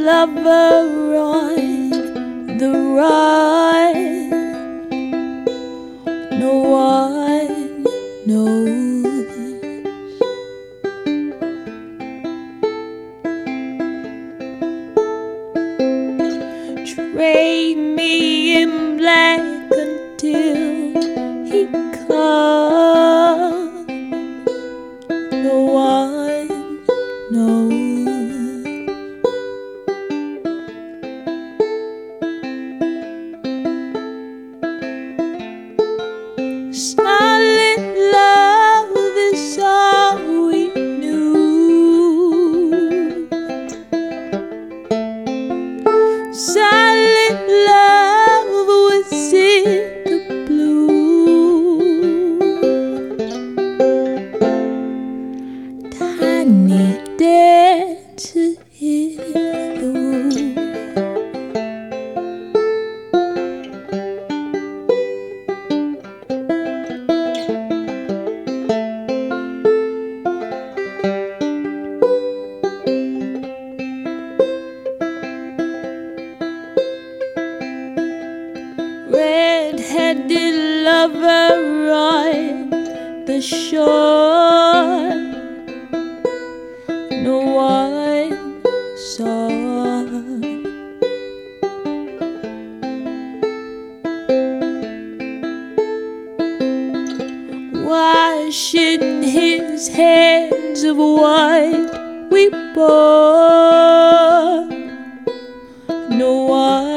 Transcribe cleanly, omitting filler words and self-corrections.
lover on the run. No one knows. Trade me in black until he comes. No one knows. Silent love is all we knew. Silent love was in the blue. Tiny dancer in the room. Red-headed lover on the shore. No one saw. Washing his hands of what we bore. No one